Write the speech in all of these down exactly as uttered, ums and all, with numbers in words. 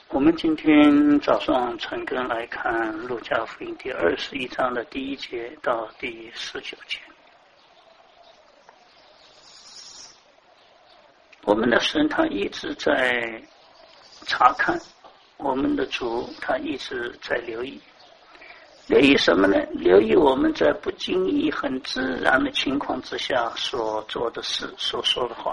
我们今天早上陈根来看路加福音第二十一章的第一节到第十九节。我们的神他一直在查看，我们的主他一直在留意。留意什么呢？留意我们在不经意很自然的情况之下所做的事，所说的话。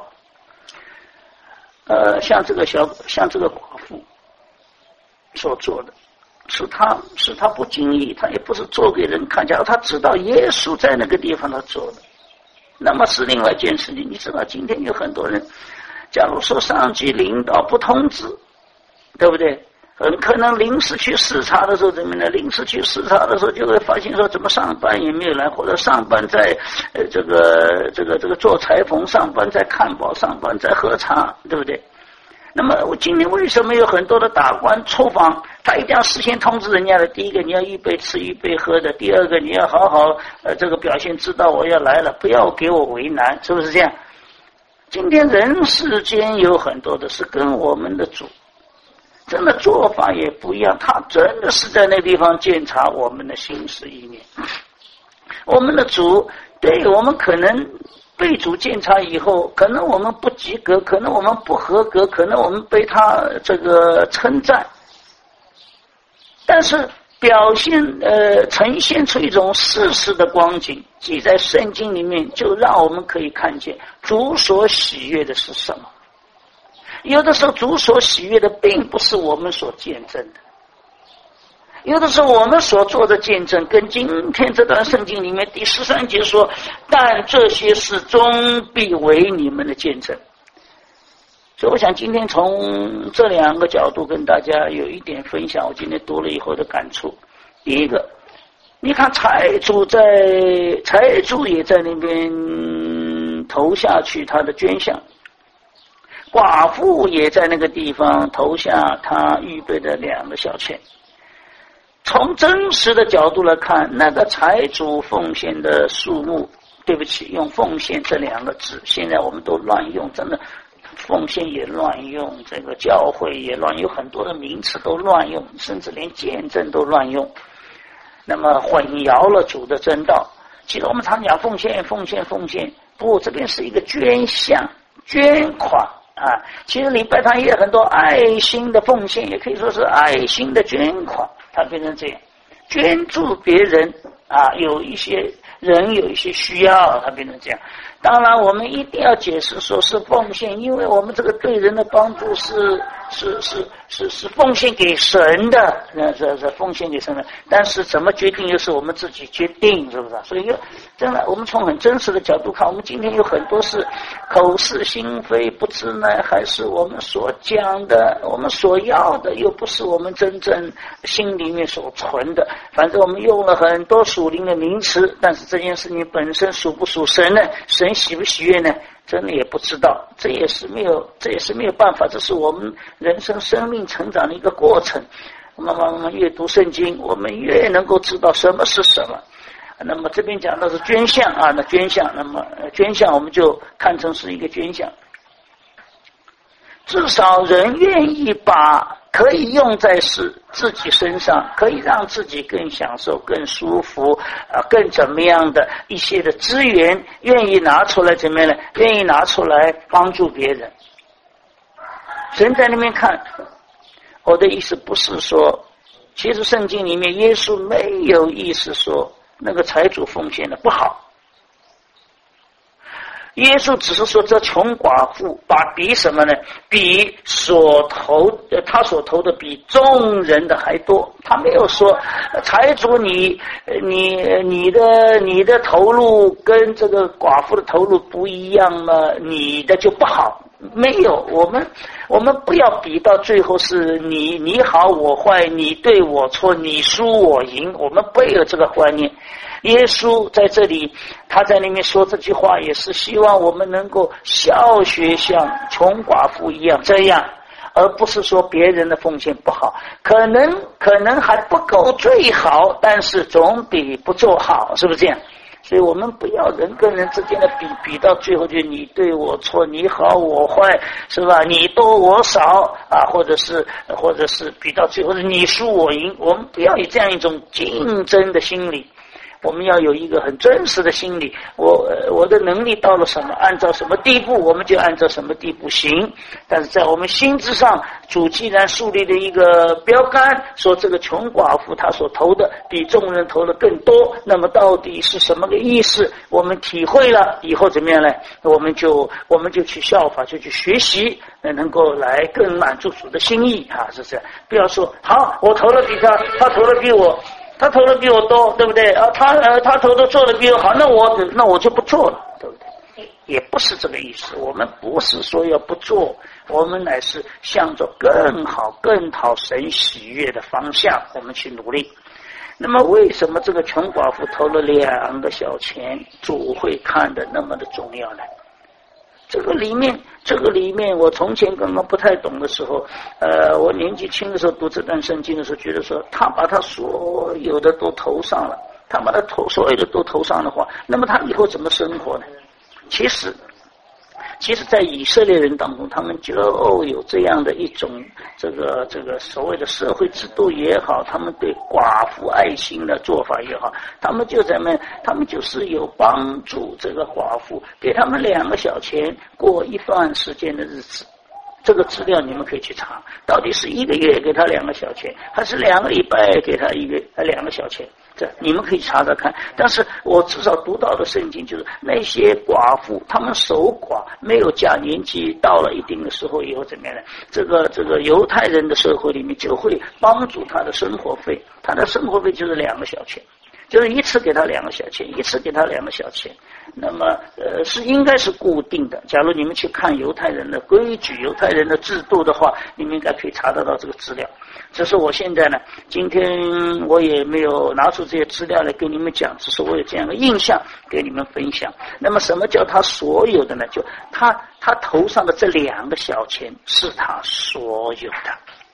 呃，像这个小像这个寡妇所做的，是他是他不经意，他也不是做给人看，假如他知道耶稣在那个地方他做的，那么是另外一件事情。你知道今天有很多人，假如说上级领导不通知，对不对？很可能临时去视察的时候怎么呢？临时去视察的时候就会发现说怎么上班也没有来，或者上班在呃这个这个这个做裁缝，上班在看报，上班在喝茶，对不对？那么我今天为什么有很多的大官出访，他一定要事先通知人家的？第一个你要预备吃预备喝的，第二个你要好好呃这个表现，知道我要来了，不要给我为难，是不是这样？今天人世间有很多的是跟我们的主真的做法也不一样，他真的是在那地方检查我们的心思意念。我们的主对我们可能被主检查以后，可能我们不及格，可能我们不合格，可能我们被他这个称赞，但是表现呃呈现出一种事实的光景，记在圣经里面，就让我们可以看见主所喜悦的是什么。有的时候主所喜悦的并不是我们所见证的，有的时候我们所做的见证跟今天这段圣经里面第十三节说，但这些事终必为你们的见证。所以我想今天从这两个角度跟大家有一点分享，我今天读了以后的感触。第一个，你看财主在财主也在那边投下去他的捐项，寡妇也在那个地方投下他预备的两个小钱。从真实的角度来看，那个财主奉献的数目，对不起，用奉献这两个字现在我们都乱用，真的奉献也乱用，这个教会也乱用，很多的名词都乱用，甚至连见证都乱用，那么混淆了主的真道。其实我们常讲奉献奉献奉献，不，这边是一个捐项捐款啊，其实礼拜堂也有很多爱心的奉献，也可以说是爱心的捐款，它变成这样，捐助别人啊，有一些人有一些需要，它变成这样。当然我们一定要解释说是奉献，因为我们这个对人的帮助是是是是是奉献给神的，那是是奉献给神的，但是怎么决定又是我们自己决定，是不是？所以又真的，我们从很真实的角度看，我们今天有很多是口是心非，不知呢还是我们所讲的，我们所要的又不是我们真正心里面所存的。反正我们用了很多属灵的名词，但是这件事情本身属不属神呢？神喜不喜悦呢？真的也不知道，这也是没有，这也是没有办法，这是我们人生生命成长的一个过程。慢慢慢慢越读圣经，我们越能够知道什么是什么。那么这边讲的是捐项啊，那捐项，那么捐项我们就看成是一个捐项，至少人愿意把可以用在是自己身上，可以让自己更享受、更舒服啊，更怎么样的一些的资源，愿意拿出来怎么样呢？愿意拿出来帮助别人。神在那边看，我的意思不是说，其实圣经里面耶稣没有意思说那个财主奉献的不好。耶稣只是说这穷寡妇把比什么呢？比所投他所投的比众人的还多。他没有说财主你你你的你的投入跟这个寡妇的投入不一样吗？你的就不好。没有，我们我们不要比到最后是你你好我坏，你对我错，你输我赢，我们不有这个观念。耶稣在这里，他在那边说这句话，也是希望我们能够效学像穷寡妇一样这样，而不是说别人的奉献不好，可能可能还不够最好，但是总比不做好，是不是这样？ 所以我们不要人跟人之间的比，比到最后就你对我错，你好我坏，是吧？你多我少啊，或者是或者是比到最后是你输我赢，我们不要有这样一种竞争的心理。我们要有一个很真实的心理，我我的能力到了什么，按照什么地步，我们就按照什么地步行。但是在我们心智上，主既然树立了一个标杆，说这个穷寡妇她所投的比众人投的更多，那么到底是什么个意思？我们体会了以后怎么样呢？我们就我们就去效法，就去学习，能够来更满足主的心意啊，是这样。不要说好，我投了比他，他投了比我。他投的比我多，对不对啊？他呃，他投的做的比我好，那我那我就不做了，对不对？也不是这个意思。我们不是说要不做，我们乃是向着更好、更讨神喜悦的方向，我们去努力。那么，为什么这个穷寡妇投了两个小钱，主会看得那么的重要呢？这个里面，这个里面，我从前刚刚不太懂的时候，呃，我年纪轻的时候读这段圣经的时候，觉得说他把他所有的都投上了，他把他投所有的都投上的话，那么他以后怎么生活呢？其实，其实，在以色列人当中，他们就有这样的一种这个这个所谓的社会制度也好，他们对寡妇爱心的做法也好，他们就怎么，他们就是有帮助这个寡妇，给他们两个小钱过一段时间的日子。这个资料你们可以去查，到底是一个月给他两个小钱，还是两个礼拜给他一个呃两个小钱？这你们可以查查看。但是我至少读到的圣经就是那些寡妇，他们守寡，没有嫁，年纪到了一定的时候以后怎么样呢？这个这个犹太人的社会里面就会帮助他的生活费，他的生活费就是两个小钱。就是一次给他两个小钱，一次给他两个小钱，那么呃是应该是固定的。假如你们去看犹太人的规矩、犹太人的制度的话，你们应该可以查得到这个资料。只是我现在呢，今天我也没有拿出这些资料来跟你们讲，只是我有这样的印象给你们分享。那么什么叫他所有的呢？就他他头上的这两个小钱是他所有的。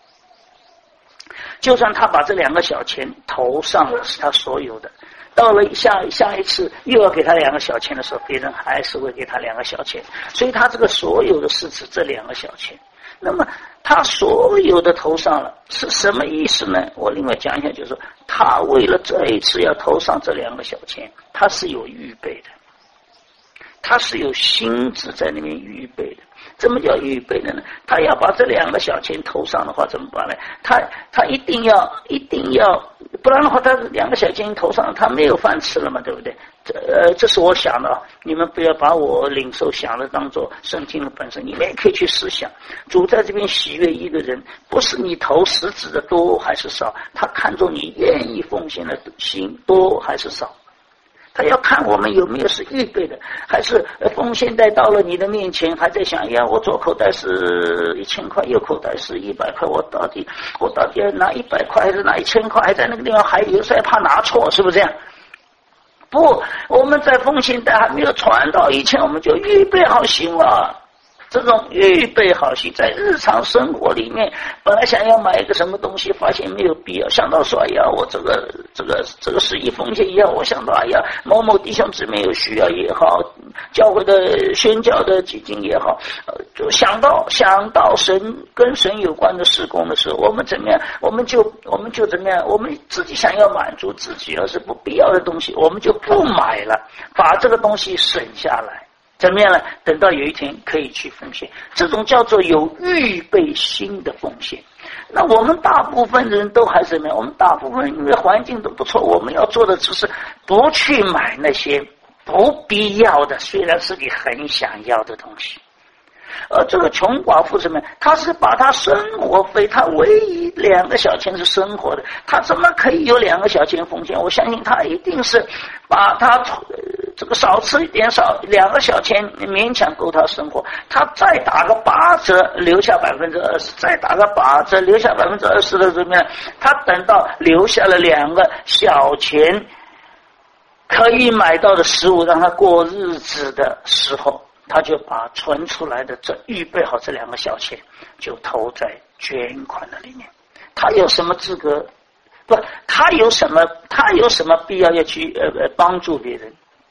就算他把这两个小钱投上了，是他所有的。到了下下一次又要给他两个小钱的时候，别人还是会给他两个小钱。所以他这个所有的是指这两个小钱。那么他所有的投上了是什么意思呢？我另外讲一下，就是说他为了这一次要投上这两个小钱，他是有预备的，他是有心智在那边预备的。怎么叫预备的呢？他要把这两个小钱投上的话怎么办呢？他他一定要一定要，不然的话他两个小钱投上，他没有饭吃了嘛，对不对？这呃，这是我想的啊，你们不要把我领受想的当做圣经的本身，你们也可以去思想。主在这边喜悦一个人，不是你投实质的多还是少，他看重你愿意奉献的心多还是少。他要看我们有没有是预备的，还是奉献袋到了你的面前，还在想，哎呀，我左口袋是一千块，右口袋是一百块，我到底我到底要拿一百块还是拿一千块？还在那个地方还有时候怕拿错，是不是这样？不，我们在奉献袋还没有传到以前，我们就预备好心了。这种预备好心，在日常生活里面，本来想要买一个什么东西，发现没有必要，想到说，哎呀，我这个这个这个十亿奉献也好，我想到，哎呀，某某弟兄姊妹有需要也好，教会的宣教的基金也好，呃，就想到想到神跟神有关的事工的时候，我们怎么样？我们就我们就怎么样？我们自己想要满足自己，要是不必要的东西，我们就不买了，把这个东西省下来。怎么样呢？等到有一天可以去奉献，这种叫做有预备心的奉献。那我们大部分人都还是怎么样？我们大部分因为环境都不错，我们要做的只是不去买那些不必要的，虽然是你很想要的东西。而这个穷寡妇什么？他是把他生活费，他唯一两个小钱是生活的，他怎么可以有两个小钱奉献？我相信他一定是把他、呃、这个少吃一点，少两个小钱勉强够他生活，他再打个八折，留下百分之二十，再打个八折，留下百分之二十的怎么样？他等到留下了两个小钱可以买到的食物，让他过日子的时候，他就把存出来的这预备好这两个小钱，就投在捐款的里面。他有什么资格？不，他有什么？他有什么必要要去呃帮助别人？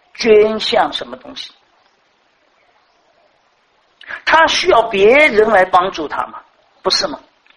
捐向什么东西？他需要别人来帮助他吗？不是吗？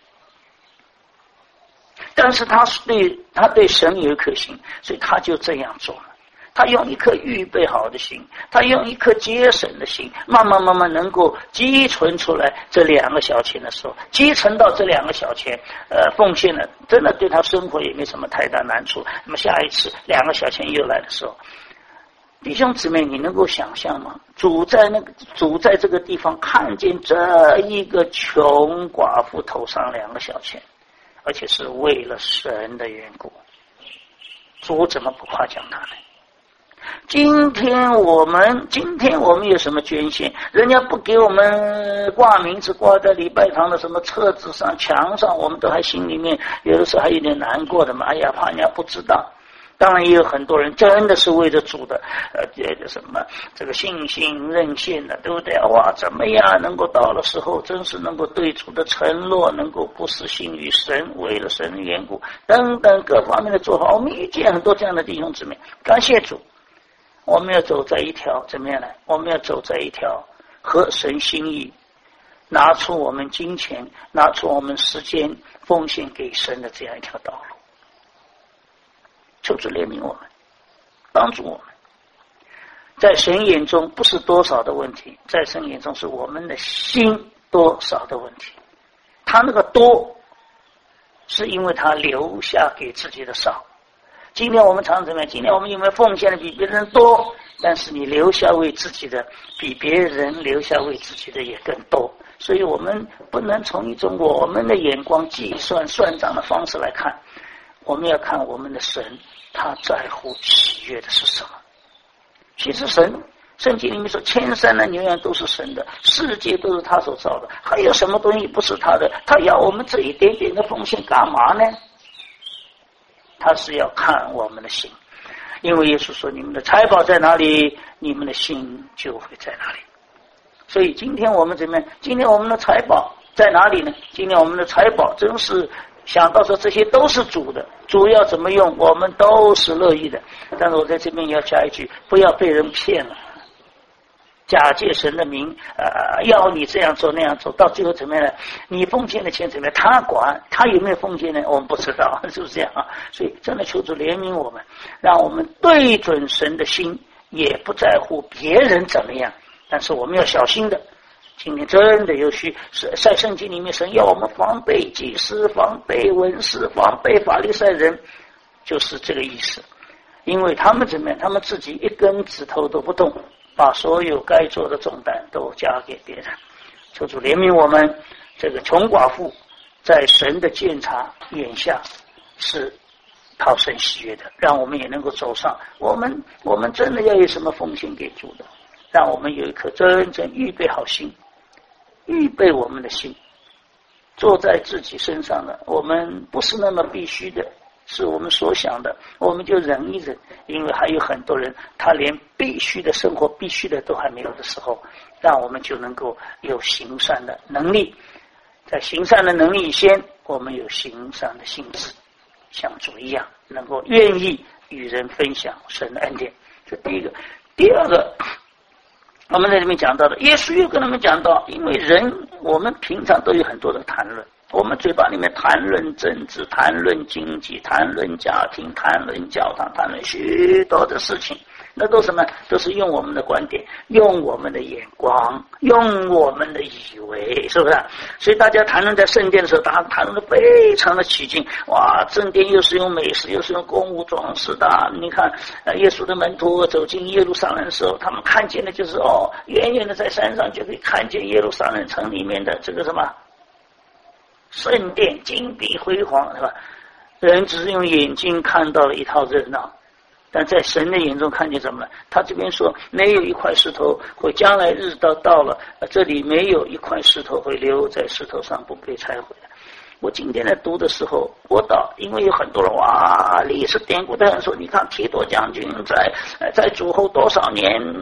但是他对他对神有一颗心，所以他就这样做了。他用一颗预备好的心，他用一颗节省的心，慢慢慢慢能够积存出来这两个小钱的时候，积存到这两个小钱，呃，奉献了，真的对他生活也没什么太大难处。那么下一次两个小钱又来的时候，弟兄姊妹，你能够想象吗？主在那个主在这个地方看见这一个穷寡妇头上两个小钱，而且是为了神的缘故，主怎么不夸奖他呢？今天我们今天我们有什么捐献？人家不给我们挂名字挂在礼拜堂的什么册子上墙上，我们都还心里面有的时候还有点难过的嘛。哎呀，怕人家不知道。当然也有很多人真的是为着主的呃这个什么这个信心任性的，对不对？哇，怎么样能够到了时候真是能够对主的承诺能够不失信于神，为了神的缘故等等各方面的做法。我们遇见很多这样的弟兄姊妹，感谢主，我们要走在一条怎么样呢？我们要走在一条合神心意，拿出我们金钱，拿出我们时间奉献给神的这样一条道路。求主怜悯我们，帮助我们。在神眼中不是多少的问题，在神眼中是我们的心多少的问题。他那个多是因为他留下给自己的少。今天我们常怎么样？今天我们有没有奉献的比别人多？但是你留下为自己的比别人留下为自己的也更多。所以我们不能从一种我们的眼光计算算账的方式来看，我们要看我们的神，他在乎喜悦的是什么。其实神圣经里面说千山的牛羊都是神的，世界都是他所造的，还有什么东西不是他的？他要我们这一点点的奉献干嘛呢？他是要看我们的心，因为耶稣说你们的财宝在哪里，你们的心就会在哪里。所以今天我们怎么样？今天我们的财宝在哪里呢？今天我们的财宝真是想到说这些都是主的，主要怎么用我们都是乐意的。但是我在这边要加一句，不要被人骗了，假借神的名呃，要你这样做那样做，到最后怎么样呢？你奉献的钱怎么样？他管，他有没有奉献呢？我们不知道，是不是这样啊？所以真的求主怜悯我们，让我们对准神的心，也不在乎别人怎么样，但是我们要小心的。今天真的有需在圣经里面，神要我们防备祭司、防备文士、防备法利赛人，就是这个意思。因为他们怎么样？他们自己一根指头都不动，把所有该做的重担都交给别人。求主怜悯我们，这个穷寡妇在神的监察眼下是讨神喜悦的，让我们也能够走上我们我们真的要有什么奉献给主的，让我们有一颗真正预备好心，预备我们的心坐在自己身上的，我们不是那么必须的，是我们所想的，我们就忍一忍。因为还有很多人他连必须的生活必须的都还没有的时候，让我们就能够有行善的能力。在行善的能力先，我们有行善的心智，像主一样能够愿意与人分享神的恩典。这第一个。第二个，我们在这边讲到的，耶稣又跟他们讲到，因为人我们平常都有很多的谈论，我们嘴巴里面谈论政治，谈论经济，谈论家庭，谈论教堂，谈论许多的事情，那都什么？都是用我们的观点，用我们的眼光，用我们的以为，是不是？所以大家谈论在圣殿的时候，大家谈论的非常的起劲。哇，圣殿又是用美食，又是用公物装饰的。你看，呃，耶稣的门徒走进耶路撒冷的时候，他们看见的就是哦，远远的在山上就可以看见耶路撒冷城里面的这个什么圣殿，金碧辉煌，是吧？人只是用眼睛看到了一套热闹。但在神的眼中看见什么呢？他这边说没有一块石头会将来日到到了，这里没有一块石头会留在石头上不被拆毁的。我今天在读的时候，我倒因为有很多人哇，历史典故的人说，你看提多将军在在主后多少年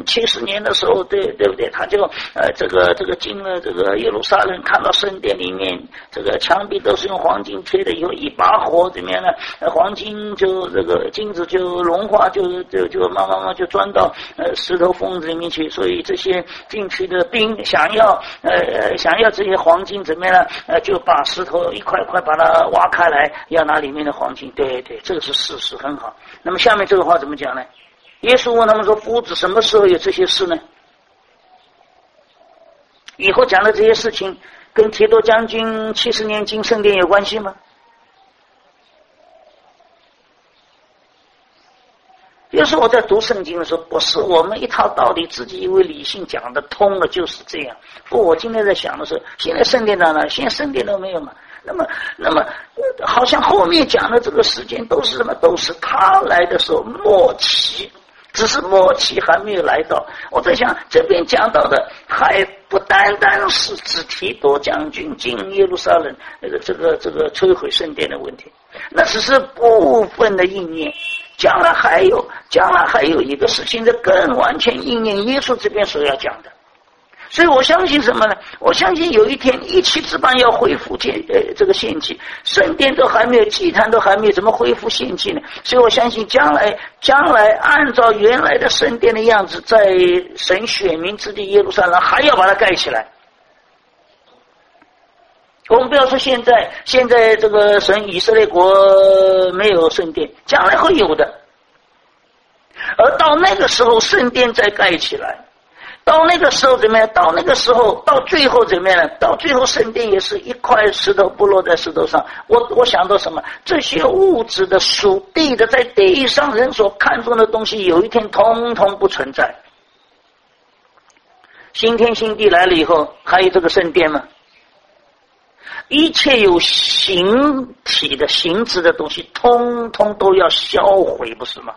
七十年的时候，对对不对？他就呃这个这个进了这个耶路撒冷，看到圣殿里面这个墙壁都是用黄金贴的，有一把火怎么样呢？呃、黄金就这个金子就融化，就就就慢慢慢就钻到呃石头缝子里面去，所以这些进去的兵想要呃想要这些黄金怎么样呢？呃就把石头一块块把它挖开来，要拿里面的黄金。对对，这个是事实，很好。那么下面这个话怎么讲呢？耶稣问他们说：“夫子什么时候有这些事呢？”以后讲的这些事情跟提多将军七十年进圣殿有关系吗？有时候我在读圣经的时候，不是我们一套道理自己以为理性讲得通了就是这样。不，我今天在想的是，现在圣殿在哪？现在圣殿都没有嘛。那么，那么好像后面讲的这个时间都是什么？都是他来的时候末期，只是末期还没有来到。我在想，这边讲到的还不单单是指提多将军进耶路撒冷那个这个这个摧毁圣殿的问题，那只是部分的应验。将来还有，将来还有一个事情，这更完全应验耶稣这边所要讲的。所以我相信什么呢？我相信有一天一气之般要恢复献呃这个献祭，圣殿都还没有，祭坛都还没有，怎么恢复献祭呢？所以我相信将来将来按照原来的圣殿的样子，在神选民之地耶路撒冷还要把它盖起来。我们不要说现在现在这个神以色列国没有圣殿，将来会有的。而到那个时候圣殿再盖起来，到那个时候怎么样？到那个时候，到最后怎么样呢？到最后圣殿也是一块石头不落在石头上。我我想到什么？这些物质的属地的，在地上人所看重的东西，有一天通通不存在。新天新地来了以后，还有这个圣殿吗？一切有形体的形质的东西，通通都要销毁，不是吗？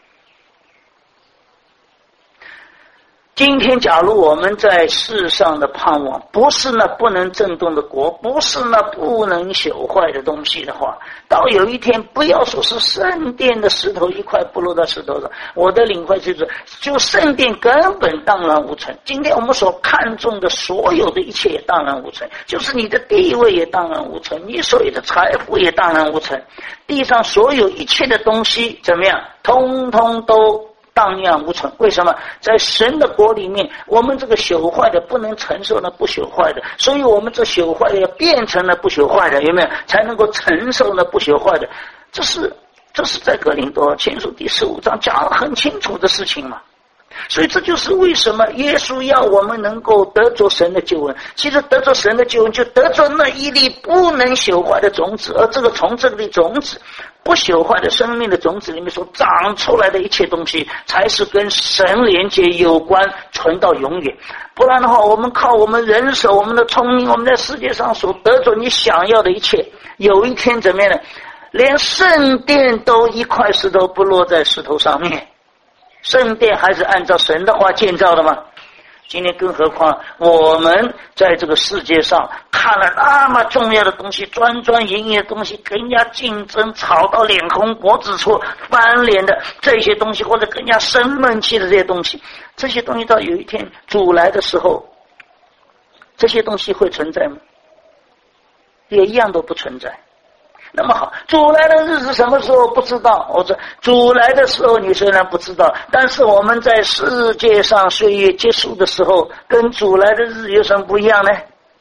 今天假如我们在世上的盼望不是那不能震动的国，不是那不能朽坏的东西的话，到有一天不要说是圣殿的石头一块不落到石头上，我的领会就是就圣殿根本荡然无存。今天我们所看重的所有的一切也荡然无存，就是你的地位也荡然无存，你所有的财富也荡然无存，地上所有一切的东西怎么样，通通都荡漾无存。为什么？在神的国里面，我们这个朽坏的不能承受那不朽坏的，所以我们这朽坏的要变成了不朽坏的，有没有？才能够承受那不朽坏的。这是这是在哥林多前书第十五章讲得很清楚的事情嘛。所以这就是为什么耶稣要我们能够得着神的救恩。其实得着神的救恩，就得着那一粒不能朽坏的种子，而这个从这粒种子不朽坏的生命的种子里面所长出来的一切东西，才是跟神连接有关，存到永远。不然的话，我们靠我们人手、我们的聪明，我们在世界上所得着你想要的一切，有一天怎么样呢？连圣殿都一块石头不落在石头上面。圣殿还是按照神的话建造的吗？今天更何况我们在这个世界上看了那么重要的东西，专专营营的东西，跟人家竞争吵到脸红脖子粗翻脸的这些东西，或者跟人家生闷气的这些东西，这些东西到有一天主来的时候，这些东西会存在吗？也一样都不存在。那么好，主来的日子什么时候不知道？我说主来的时候你虽然不知道，但是我们在世界上岁月结束的时候，跟主来的日子有什么不一样呢？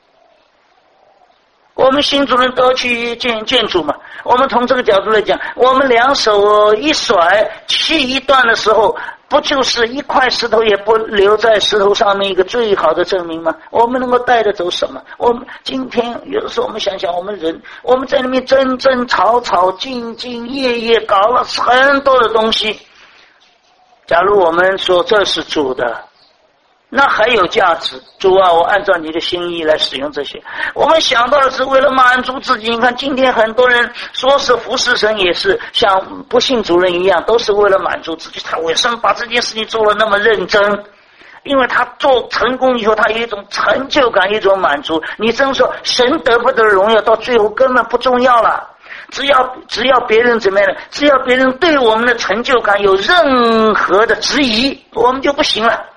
我们新主人都去见见主嘛，我们从这个角度来讲，我们两手一甩气一断的时候，不就是一块石头也不留在石头上面一个最好的证明吗？我们能够带得走什么？我们今天有的时候我们想想，我们人我们在那边争争吵吵兢兢业业搞了很多的东西，假如我们说这是主的，那还有价值。主啊，我按照你的心意来使用这些。我们想到的是为了满足自己。你看今天很多人说是服侍神，也是像不信主人一样，都是为了满足自己。他为什么把这件事情做了那么认真？因为他做成功以后，他有一种成就感，一种满足。你真说神得不得荣耀，到最后根本不重要了。 只要只要别人怎么样呢？只要别人对我们的成就感有任何的质疑，我们就不行了。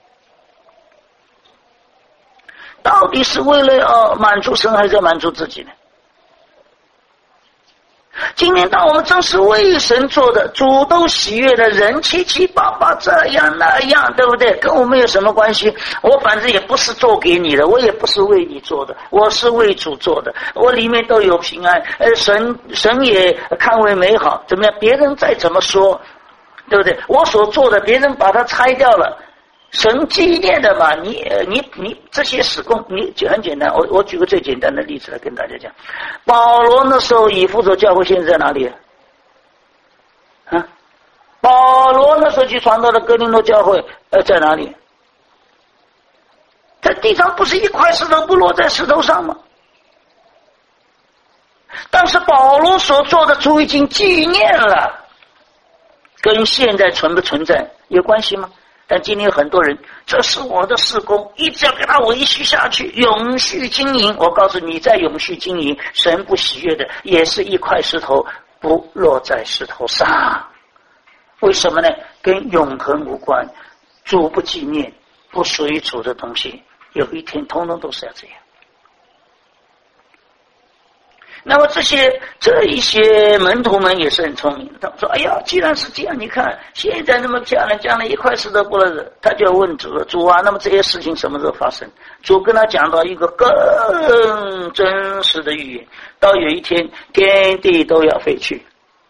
到底是为了要满足神，还是要满足自己呢？今天当我们正是为神做的，主都喜悦的，人七七八八这样那样，对不对？跟我们有什么关系？我反正也不是做给你的，我也不是为你做的，我是为主做的，我里面都有平安，呃，神神也看为美好，怎么样？别人再怎么说，对不对？我所做的，别人把它拆掉了，神纪念的嘛，你你你这些事工，你就很简单。我我举个最简单的例子来跟大家讲。保罗那时候以弗所教会现在在哪里？啊，保罗那时候去传道的哥林多教会，呃，在哪里？在地上不是一块石头不落在石头上吗？但是保罗所做的主已经纪念了，跟现在存不存在有关系吗？但今天有很多人，这是我的事工，一直要给他维续下去，永续经营。我告诉你，在永续经营，神不喜悦的也是一块石头不落在石头上。为什么呢？跟永恒无关，主不纪念，不属于主的东西，有一天通通都是要这样。那么这些这一些门徒们也是很聪明的，他们说：“哎呀，既然是这样，你看现在那么漂亮，将来一块石头不落的。”他就要问主了：“主啊，那么这些事情什么时候发生？”主跟他讲到一个更真实的预言：到有一天，天地都要废去。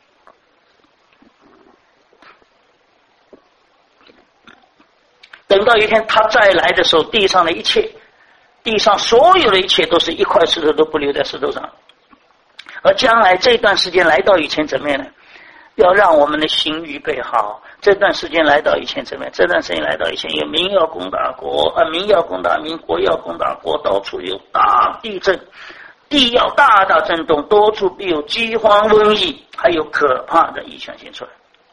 等到一天他再来的时候，地上的一切，地上所有的一切都是一块石头都不留在石头上。而将来这段时间来到以前怎么样呢？要让我们的心预备好。这段时间来到以前怎么样？这段时间来到以前，有民要攻打国，啊，民要攻打民，国要攻打国，到处有大地震，地要大大震动，多处必有饥荒、瘟疫，还有可怕的异象显出来。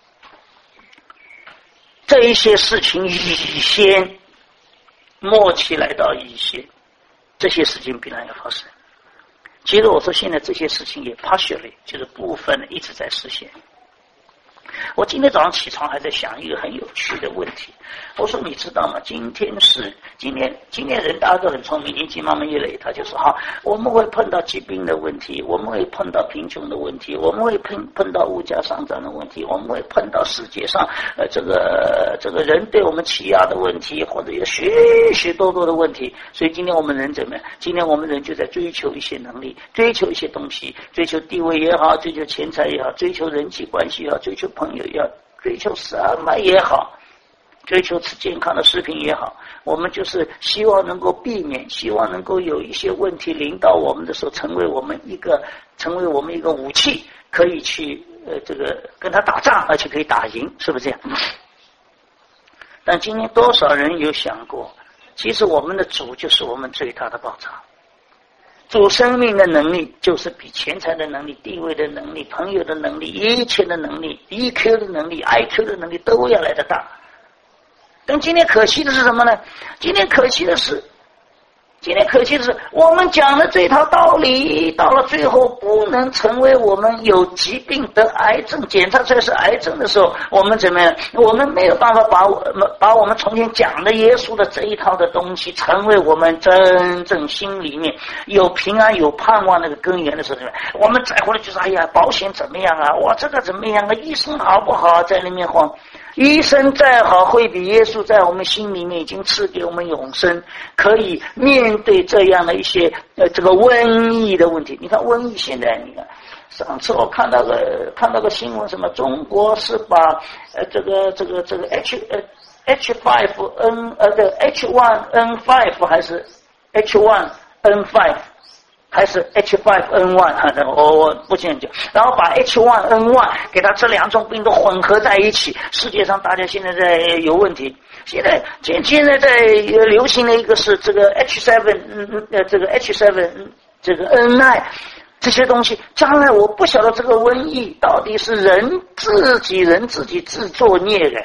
这一些事情以先，末期来到以先，这些事情必然要发生。其实我说现在这些事情也 partially 就是部分一直在实现。我今天早上起床还在想一个很有趣的问题，我说你知道吗？今天是今天今天人大家都很聪明，年纪慢慢越累，他就说好，我们会碰到疾病的问题，我们会碰到贫穷的问题，我们会碰碰到物价上涨的问题，我们会碰到世界上呃这个这个人对我们欺压的问题，或者有许许多多的问题。所以今天我们人怎么样？今天我们人就在追求一些能力，追求一些东西，追求地位也好，追求钱财也好，追求人际关系也好，追求朋友也好，追求什么也好，追求吃健康的食品也好，我们就是希望能够避免，希望能够有一些问题临到我们的时候，成为我们一个成为我们一个武器，可以去呃这个跟他打仗，而且可以打赢，是不是这样？但今天多少人有想过，其实我们的主就是我们最大的保障。主生命的能力就是比钱财的能力、地位的能力、朋友的能力、一切的能力、E Q 的能力、I Q 的能力都要来得大。但今天可惜的是什么呢？今天可惜的是，今天可惜的是，我们讲的这套道理，到了最后不能成为我们有疾病得癌症检查出来是癌症的时候，我们怎么样？我们没有办法把我们把我们从前讲的耶稣的这一套的东西，成为我们真正心里面有平安、有盼望那个根源的时候，我们在乎的就是哎呀，保险怎么样啊？哇，这个怎么样啊？医生好不好啊？在那边慌。医生再好，会比耶稣在我们心里面已经赐给我们永生，可以面对这样的一些呃这个瘟疫的问题。你看瘟疫现在，你看上次我看到个看到个新闻，什么中国是把呃这个这个这个 H 呃 H 五 N 呃的 H 一 N 五 还是 H 一 N 五还是 H 五 N 一， 我我不清楚。然后把 H 一 N 一给它这两种病都混合在一起，世界上大家现在在有问题。现在现现在在流行的一个是这个 H 七， 呃这个 H 七 这个 N 九， 这些东西，将来我不晓得这个瘟疫到底是人自己人自己自作孽的。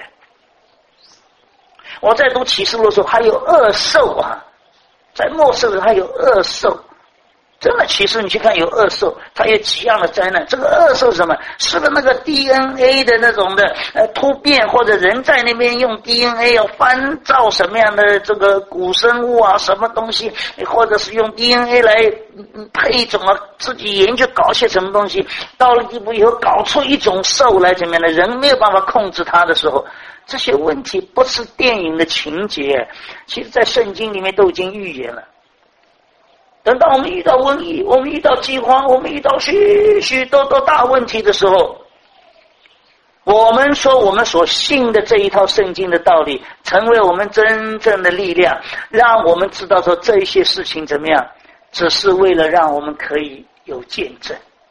我在读启示录的时候还有恶兽啊，在末世的还有恶兽。 真的，其实你去看有恶兽，它有几样的灾难。这个恶兽是什么？是不是那个 D N A 的那种的呃突变，或者人在那边用 D N A 要翻造什么样的这个古生物啊，什么东西，或者是用 D N A 来配种啊，自己研究搞些什么东西，到了地步以后搞出一种兽来怎么样的，人没有办法控制它的时候，这些问题不是电影的情节，其实在圣经里面都已经预言了。等到我们遇到瘟疫，我们遇到饥荒，我们遇到许许多多大问题的时候，我们说我们所信的这一套圣经的道理成为我们真正的力量，让我们知道说这一些事情怎么样，只是为了让我们可以有见证。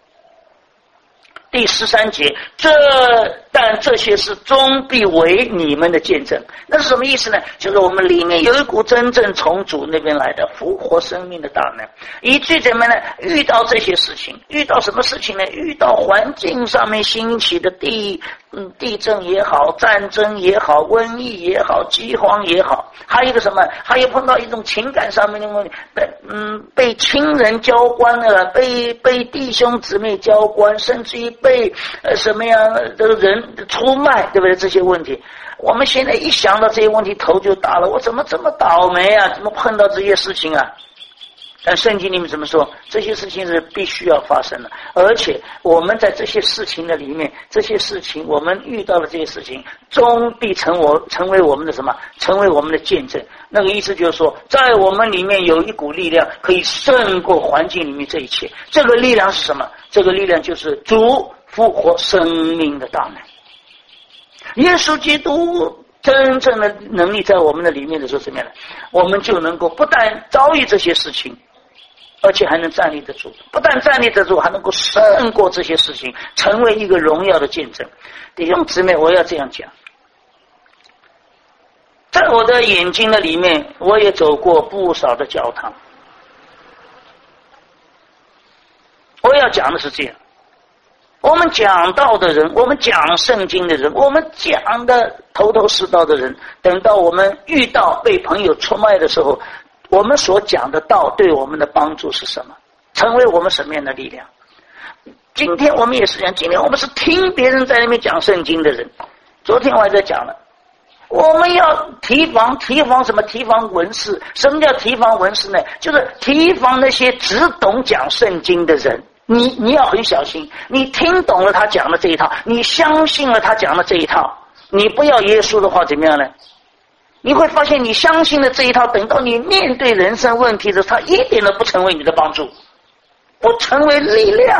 第十三节，这但这些事终必为你们的见证。那是什么意思呢？就是我们里面有一股真正从主那边来的复活生命的大能，以至于怎么呢？遇到这些事情，遇到什么事情呢？遇到环境上面兴起的地嗯地震也好，战争也好，瘟疫也好，饥荒也好，还有一个什么？还有碰到一种情感上面的问题，被嗯被亲人交关了，被被弟兄姊妹交关，甚至于被呃什么样的人出卖，对不对？这些问题，我们现在一想到这些问题，头就大了。我怎么这么倒霉啊？怎么碰到这些事情啊？但圣经里面怎么说？这些事情是必须要发生的，而且我们在这些事情的里面，这些事情我们遇到的这些事情，终必成我成为我们的什么？成为我们的见证。那个意思就是说，在我们里面有一股力量，可以胜过环境里面这一切。这个力量是什么？这个力量就是主复活生命的大能。耶稣基督真正的能力在我们的里面的时候，怎么样呢？我们就能够不但遭遇这些事情，而且还能站立得住，不但站立得住，还能够胜过这些事情，成为一个荣耀的见证。弟兄姊妹，我要这样讲，在我的眼睛的里面，我也走过不少的教堂。我要讲的是这样，我们讲道的人，我们讲圣经的人，我们讲的头头是道的人，等到我们遇到被朋友出卖的时候，我们所讲的道对我们的帮助是什么？成为我们什么样的力量？今天我们也是这样，今天我们是听别人在那边讲圣经的人。昨天我还在讲了，我们要提防提防什么？提防文士。什么叫提防文士呢？就是提防那些只懂讲圣经的人。你你要很小心，你听懂了他讲的这一套，你相信了他讲的这一套，你不要耶稣的话怎么样呢？你会发现你相信的这一套，等到你面对人生问题的时候，它一点都不成为你的帮助，不成为力量，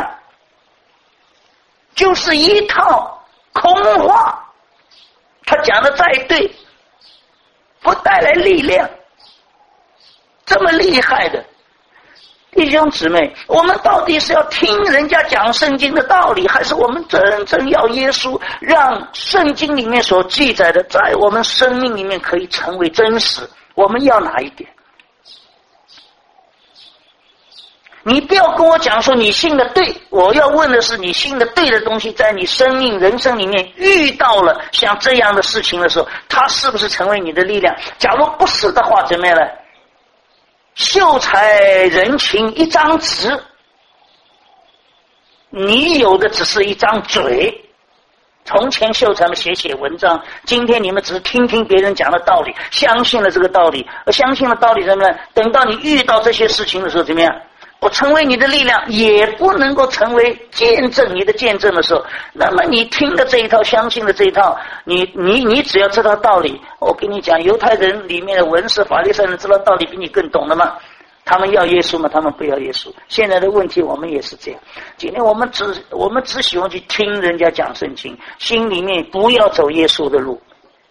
就是一套空话。他讲的再对，不带来力量。这么厉害的弟兄姊妹，我们到底是要听人家讲圣经的道理，还是我们真正要耶稣让圣经里面所记载的在我们生命里面可以成为真实？我们要哪一点？你不要跟我讲说你信的对，我要问的是你信的对的东西在你生命人生里面遇到了像这样的事情的时候，它是不是成为你的力量？假如不是的话，怎么样呢？秀才人情一张纸，你有的只是一张嘴。从前秀才们写写文章，今天你们只是听听别人讲的道理，相信了这个道理，而相信了道理什么呢？等到你遇到这些事情的时候，怎么样？不成为你的力量，也不能够成为见证你的见证的时候，那么你听的这一套，相信的这一套，你你你只要知道道理。我跟你讲，犹太人里面的文士法利赛人知道道理比你更懂的吗？他们要耶稣吗？他们不要耶稣。现在的问题我们也是这样，今天我们只我们只喜欢去听人家讲圣经，心里面不要走耶稣的路。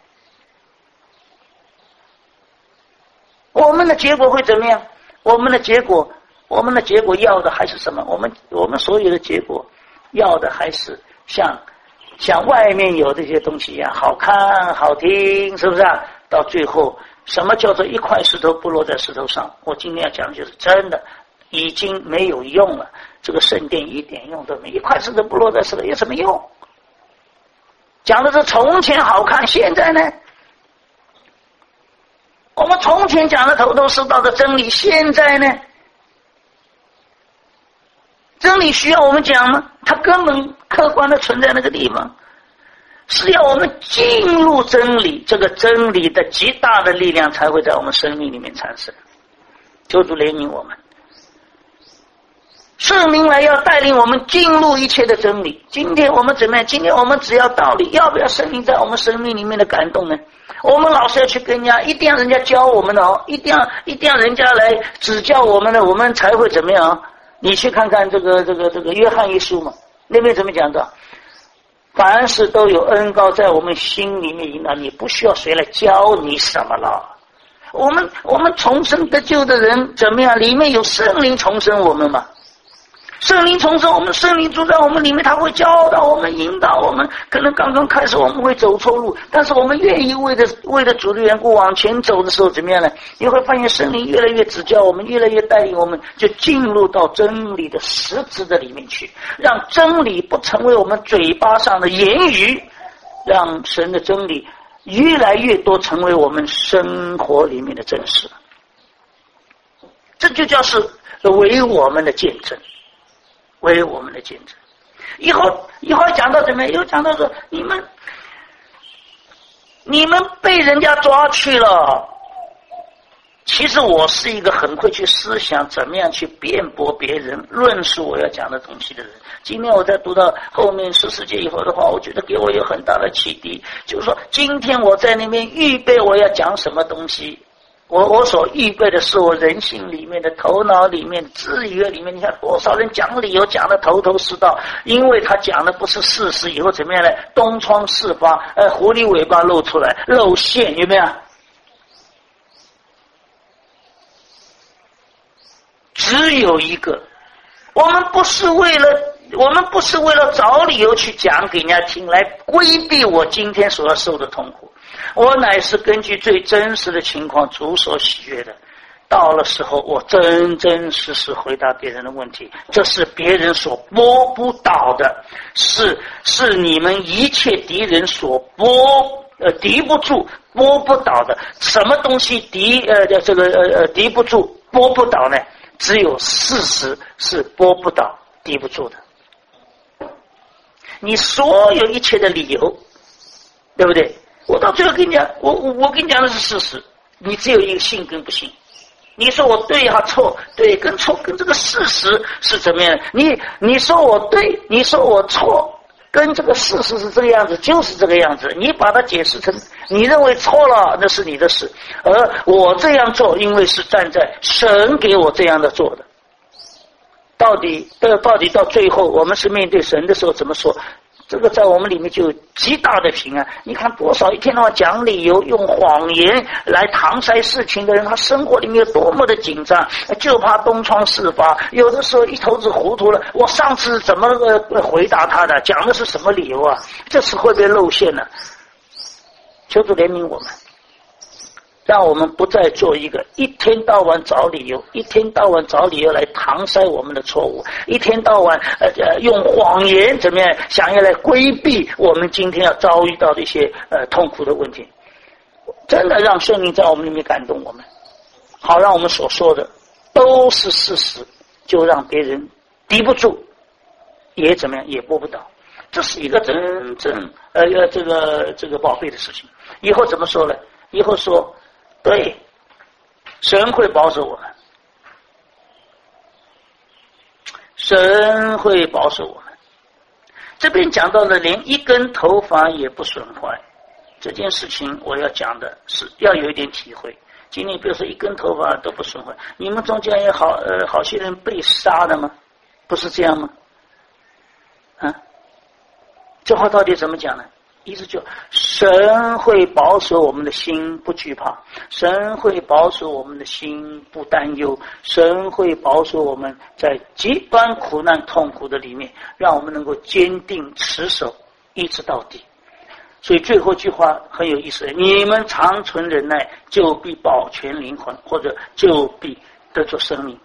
我们的结果会怎么样？我们的结果我们的结果要的还是什么？我们我们所有的结果要的还是像像外面有这些东西一样，好看好听，是不是啊？到最后什么叫做一块石头不落在石头上？我今天要讲的就是真的已经没有用了，这个圣殿一点用都没有，一块石头不落在石头有什么用？讲的是从前好看，现在呢？我们从前讲的头头是道的真理，现在呢？ 真理需要我们讲吗？它根本客观的存在那个地方，是要我们进入真理，这个真理的极大的力量才会在我们生命里面产生。求主怜悯我们，圣灵来要带领我们进入一切的真理。今天我们怎么样？今天我们只要道理，要不要圣灵在我们生命里面的感动呢？我们老是要去跟人家，一定要人家教我们的哦，一定要一定要人家来指教我们的，我们才会怎么样？你去看看这个这个这个约翰一书嘛，那边怎么讲的？凡事都有恩膏在我们心里面引导，你不需要谁来教你什么了。我们我们重生得救的人怎么样？里面有圣灵重生我们嘛？圣灵重生我们，圣灵住在我们里面，他会教导我们，引导我们。可能刚刚开始我们会走错路，但是我们愿意为了为了主的缘故往前走的时候，怎么样呢？你会发现圣灵越来越指教我们，越来越带领我们，就进入到真理的实质的里面去，让真理不成为我们嘴巴上的言语，让神的真理越来越多成为我们生活里面的真实。这就叫是为我们的见证，为我们的见证。以后以后讲到怎么样？又讲到说你们你们被人家抓去了。其实我是一个很会去思想怎么样去辩驳别人，论述我要讲的东西的人。今天我在读到后面十四节以后的话，我觉得给我有很大的启迪，就是说今天我在那边预备我要讲什么东西，我我所预备的是我人性里面的头脑里面智慧里面，你看多少人讲理由讲的头头是道，因为他讲的不是事实，以后怎么样呢？东窗事发，呃，狐狸尾巴露出来，露馅，有没有？只有一个，我们不是为了我们不是为了找理由去讲给人家听，来规避我今天所要受的痛苦，我乃是根据最真实的情况主所喜悦的，到了时候我真真实实回答别人的问题，这是别人所拨不倒的，是是你们一切敌人所拨呃敌不住拨不倒的。什么东西敌呃这个呃呃敌不住拨不倒呢？只有事实是拨不倒敌不住的。你所有一切的理由，对不对？我到最后跟你讲，我我我跟你讲的是事实，你只有一个信跟不信。你说我对还错，对跟错跟这个事实是怎么样？你你说我对，你说我错，跟这个事实是这个样子，就是这个样子。你把它解释成你认为错了，那是你的事，而我这样做，因为是站在神给我这样的做的。到底到到底到最后，我们是面对神的时候怎么说？这个在我们里面就有极大的平安。你看多少一天到晚讲理由、用谎言来搪塞事情的人，他生活里面有多么的紧张，就怕东窗事发。有的时候一头子糊涂了，我上次怎么呃回答他的，讲的是什么理由啊？这次会被露馅了。求主怜悯我们，让我们不再做一个一天到晚找理由，一天到晚找理由来搪塞我们的错误，一天到晚呃呃用谎言怎么样想要来规避我们今天要遭遇到的一些呃痛苦的问题。真的让圣灵在我们里面感动我们，好让我们所说的都是事实，就让别人敌不住，也怎么样也拨不倒。这是一个真正呃这个这个宝贝的事情。以后怎么说呢？以后说对，神会保守我们，神会保守我们。这边讲到了连一根头发也不损坏，这件事情我要讲的是要有一点体会。今天比如说一根头发都不损坏，你们中间也好呃好些人被杀的吗？不是这样吗？啊，这话到底怎么讲呢？意思就神会保守我们的心不惧怕，神会保守我们的心不担忧，神会保守我们在极端苦难痛苦的里面，让我们能够坚定持守一直到底。所以最后一句话很有意思，你们长存忍耐，就必保全灵魂，或者就必得着生命。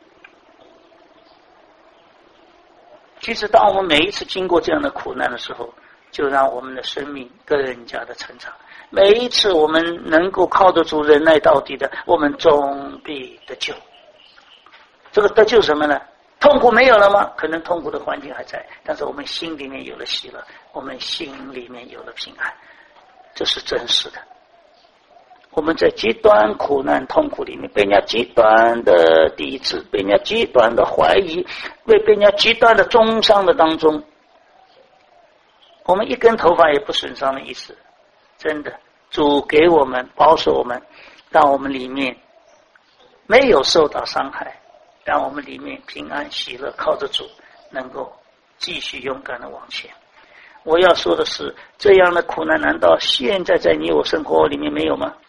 其实当我们每一次经过这样的苦难的时候，就让我们的生命更加的成长。每一次我们能够靠得住忍耐到底的，我们终必得救。这个得救什么呢？ 痛苦没有了吗？可能痛苦的环境还在，但是我们心里面有了喜乐，我们心里面有了平安，这是真实的。我们在极端苦难痛苦里面，被人家极端的抵制，被人家极端的怀疑，被被人家极端的中伤的当中，我们一根头发也不损伤的意思。真的，主给我们保守我们，让我们里面没有受到伤害，让我们里面平安喜乐，靠着主能够继续勇敢的往前。我要说的是，这样的苦难难道现在在你我生活里面没有吗？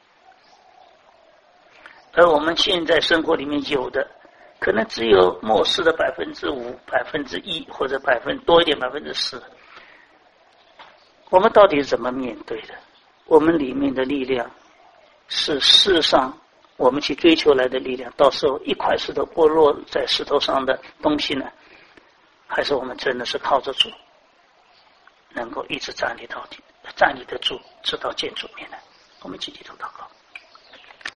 而我们现在生活里面有的，可能只有末世的百分之五、百分之一，或者百分多一点百分之十。我们到底是怎么面对的？我们里面的力量是世上我们去追求来的力量，到时候一块石头剥落在石头上的东西呢？还是我们真的是靠着主，能够一直站立到底，站立得住，直到见主面呢？我们积极祷告。